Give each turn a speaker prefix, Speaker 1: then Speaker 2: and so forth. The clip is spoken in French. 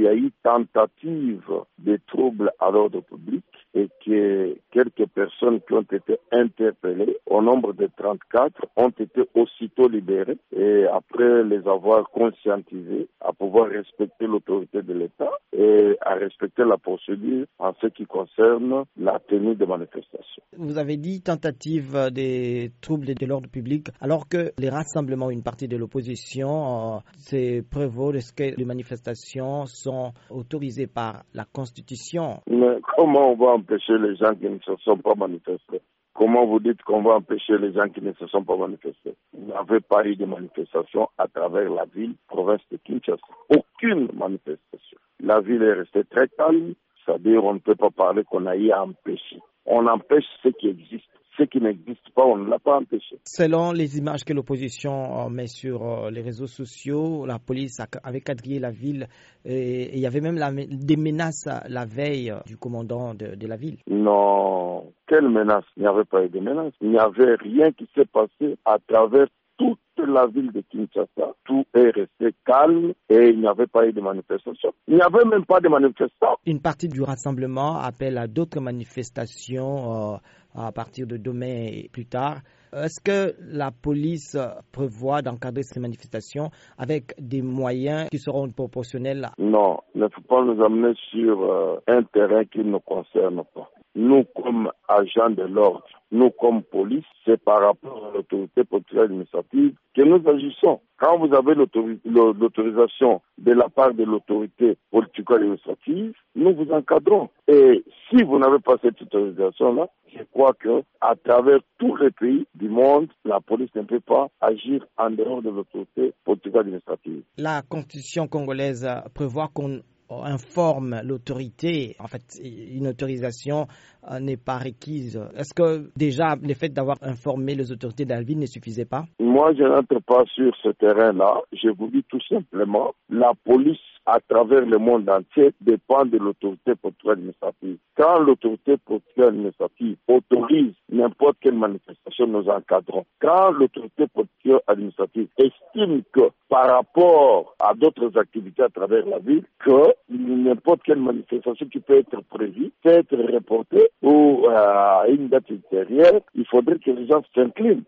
Speaker 1: qu'il y a eu tentative de troubles à l'ordre public et que quelques personnes qui ont été interpellées, au nombre de 34, ont été aussitôt libérées et après les avoir conscientisées à pouvoir respecter l'autorité de l'État et à respecter la procédure en ce qui concerne la tenue des manifestations.
Speaker 2: Vous avez dit tentative des troubles de l'ordre public, alors que les rassemblements, une partie de l'opposition, c'est prévaut est-ce que les manifestations sont autorisées par la Constitution.
Speaker 1: Mais comment on va empêcher les gens qui ne se sont pas manifestés? Comment vous dites qu'on va empêcher les gens qui ne se sont pas manifestés? Il n'y avait pas eu de manifestation à travers la ville, province de Kinshasa. Aucune manifestation. La ville est restée très calme, c'est-à-dire on ne peut pas parler qu'on a eu à empêcher. On empêche ce qui existe. Ce qui n'existe pas, on ne l'a pas empêché.
Speaker 2: Selon les images que l'opposition met sur les réseaux sociaux, la police avait quadrillé la ville et il y avait même des menaces la veille du commandant de la ville.
Speaker 1: Non, quelle menace? Il n'y avait pas eu de menace. Il n'y avait rien qui s'est passé à travers toute la ville de Kinshasa. Tout est resté calme et il n'y avait pas eu de manifestation. Il n'y avait même pas de manifestants.
Speaker 2: Une partie du rassemblement appelle à d'autres manifestations à partir de demain et plus tard. Est-ce que la police prévoit d'encadrer ces manifestations avec des moyens qui seront proportionnels?
Speaker 1: Non, il ne faut pas nous amener sur un terrain qui ne nous concerne pas. Nous, comme agents de l'ordre, nous, comme police, c'est par rapport à l'autorité politique administrative que nous agissons. Quand vous avez l'autorisation de la part de l'autorité politico-administrative, nous vous encadrons. Et si vous n'avez pas cette autorisation-là, je crois que à travers tous les pays du monde, la police ne peut pas agir en dehors de l'autorité politico-administrative.
Speaker 2: La Constitution congolaise prévoit qu'on informe l'autorité. En fait, une autorisation n'est pas requise. Est-ce que déjà le fait d'avoir informé les autorités de la ville ne suffisait pas?
Speaker 1: Moi, je n'entre pas sur ce terrain-là. Je vous dis tout simplement, la police à travers le monde entier dépend de l'autorité politique administrative. Quand l'autorité politique administrative autorise n'importe quelle manifestation, nous encadrons. Quand l'autorité politique administrative estime que par rapport à d'autres activités à travers la ville, que n'importe quelle manifestation qui peut être prévue, peut être reportée ou à une date ultérieure, il faudrait que les gens s'inclinent.